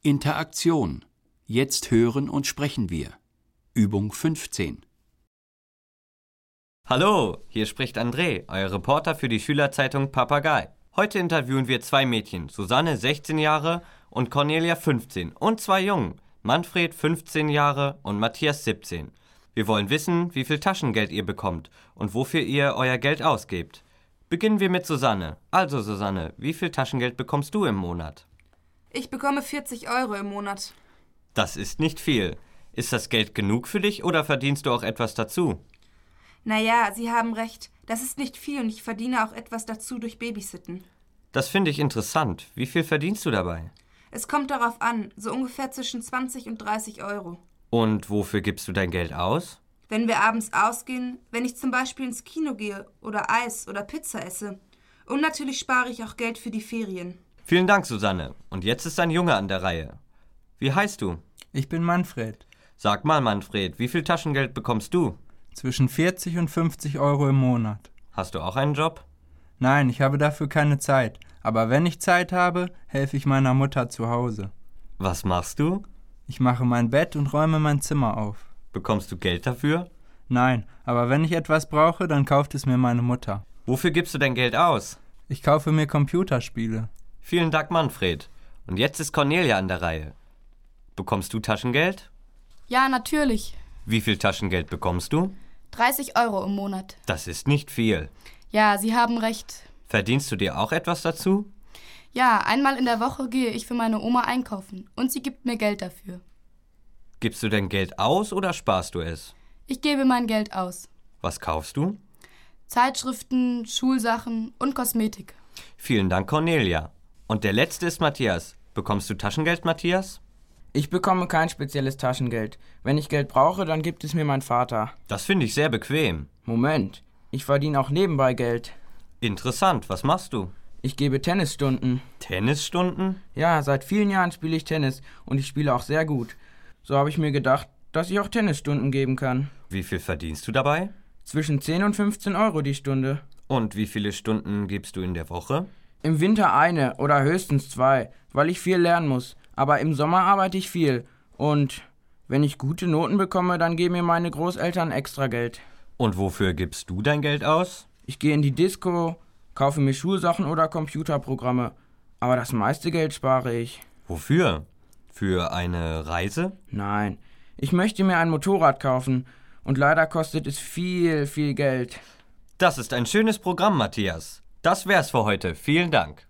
Interaktion. Jetzt hören und sprechen wir. Übung 15. Hallo, hier spricht André, euer Reporter für die Schülerzeitung Papagei. Heute interviewen wir zwei Mädchen, Susanne 16 Jahre und Cornelia 15 und zwei Jungen, Manfred 15 Jahre und Matthias 17. Wir wollen wissen, wie viel Taschengeld ihr bekommt und wofür ihr euer Geld ausgebt. Beginnen wir mit Susanne. Also Susanne, wie viel Taschengeld bekommst du im Monat? Ich bekomme 40 € im Monat. Das ist nicht viel. Ist das Geld genug für dich oder verdienst du auch etwas dazu? Naja, Sie haben recht. Das ist nicht viel und ich verdiene auch etwas dazu durch Babysitten. Das finde ich interessant. Wie viel verdienst du dabei? Es kommt darauf an, so ungefähr zwischen 20 und 30 €. Und wofür gibst du dein Geld aus? Wenn wir abends ausgehen, wenn ich zum Beispiel ins Kino gehe oder Eis oder Pizza esse. Und natürlich spare ich auch Geld für die Ferien. Vielen Dank, Susanne. Und jetzt ist ein Junge an der Reihe. Wie heißt du? Ich bin Manfred. Sag mal, Manfred, wie viel Taschengeld bekommst du? Zwischen 40 und 50 € im Monat. Hast du auch einen Job? Nein, ich habe dafür keine Zeit. Aber wenn ich Zeit habe, helfe ich meiner Mutter zu Hause. Was machst du? Ich mache mein Bett und räume mein Zimmer auf. Bekommst du Geld dafür? Nein, aber wenn ich etwas brauche, dann kauft es mir meine Mutter. Wofür gibst du dein Geld aus? Ich kaufe mir Computerspiele. Vielen Dank, Manfred. Und jetzt ist Cornelia an der Reihe. Bekommst du Taschengeld? Ja, natürlich. Wie viel Taschengeld bekommst du? 30 € im Monat. Das ist nicht viel. Ja, Sie haben recht. Verdienst du dir auch etwas dazu? Ja, einmal in der Woche gehe ich für meine Oma einkaufen und sie gibt mir Geld dafür. Gibst du dein Geld aus oder sparst du es? Ich gebe mein Geld aus. Was kaufst du? Zeitschriften, Schulsachen und Kosmetik. Vielen Dank, Cornelia. Und der letzte ist Matthias. Bekommst du Taschengeld, Matthias? Ich bekomme kein spezielles Taschengeld. Wenn ich Geld brauche, dann gibt es mir mein Vater. Das finde ich sehr bequem. Moment, ich verdiene auch nebenbei Geld. Interessant, was machst du? Ich gebe Tennisstunden. Tennisstunden? Ja, seit vielen Jahren spiele ich Tennis und ich spiele auch sehr gut. So habe ich mir gedacht, dass ich auch Tennisstunden geben kann. Wie viel verdienst du dabei? Zwischen 10 und 15 € die Stunde. Und wie viele Stunden gibst du in der Woche? Im Winter eine oder höchstens 2, weil ich viel lernen muss. Aber im Sommer arbeite ich viel. Und wenn ich gute Noten bekomme, dann geben mir meine Großeltern extra Geld. Und wofür gibst du dein Geld aus? Ich gehe in die Disco, kaufe mir Schulsachen oder Computerprogramme. Aber das meiste Geld spare ich. Wofür? Für eine Reise? Nein, ich möchte mir ein Motorrad kaufen. Und leider kostet es viel, viel Geld. Das ist ein schönes Programm, Matthias. Das wär's für heute. Vielen Dank.